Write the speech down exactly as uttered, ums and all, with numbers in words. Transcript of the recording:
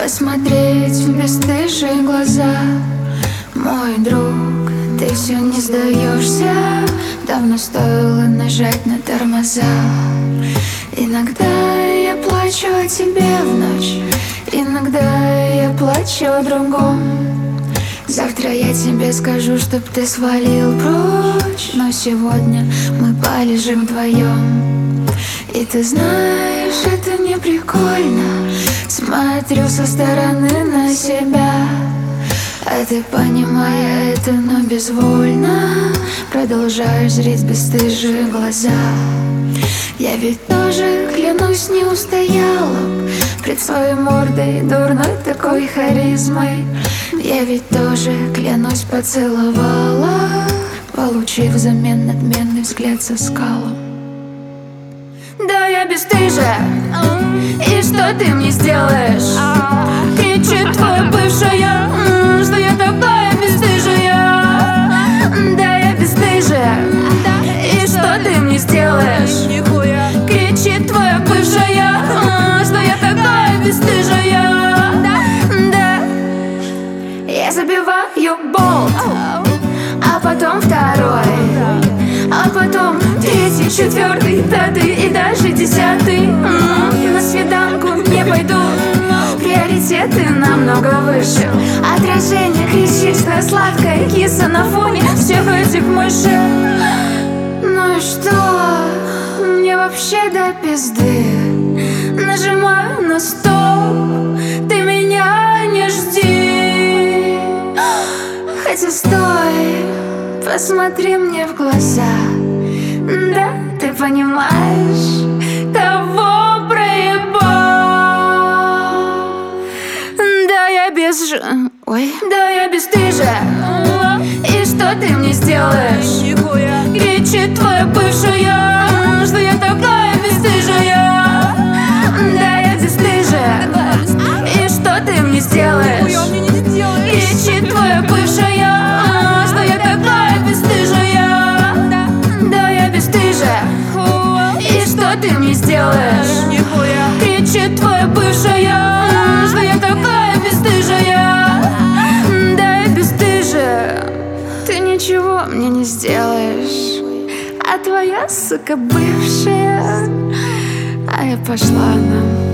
посмотреть в бесстыжие глаза. Мой друг, ты все не сдаешься. Давно стоило нажать на тормоза. Иногда я плачу о тебе в ночь, иногда я плачу о другом. Завтра я тебе скажу, чтоб ты свалил прочь, но сегодня мы полежим вдвоем. И ты знаешь, это не прикольно. Смотрю со стороны на себя, а ты, понимая это, но безвольно продолжаешь зреть бесстыжие глаза. Я ведь тоже, клянусь, не устояла пред своей мордой дурной такой харизмой. Я ведь тоже, клянусь, поцеловала, получив взамен надменный взгляд со скалом. Да, я бесстыжая, и что ты мне сделаешь? Кричит твоя бывшая, что я такая бесстыжая. Да, я бесстыжая, и что ты мне сделаешь? Кричит твоя бывшая, что я такая бесстыжая. Да, я забиваю болт, а потом второй, а потом третий, четвертый, пятый и даже десятый. На свиданку не пойду, приоритеты намного выше. Отражение кричит, что я сладкая киса на фоне всех этих мышей. Ну и что? Мне вообще до пизды. Нажимаю на стоп, ты меня не жди. Хотя стой, посмотри мне в глаза. Да, ты понимаешь, того проебал. Да, я без ж... Ой. Да, я бесстыжая, и что ты мне сделаешь? Кричит твоя бывшая, что я такая бесстыжая. Да, я бесстыжая, и что ты мне сделаешь? Кричит твоя бывшая, что я такая бесстыжая. Да, я бесстыжая, и что ты мне сделаешь? Кричит твоя бывшая, что я такая бесстыжая. Да, я бесстыжая, ты ничего мне не сделаешь. А твоя, сука, бывшая, а я пошла на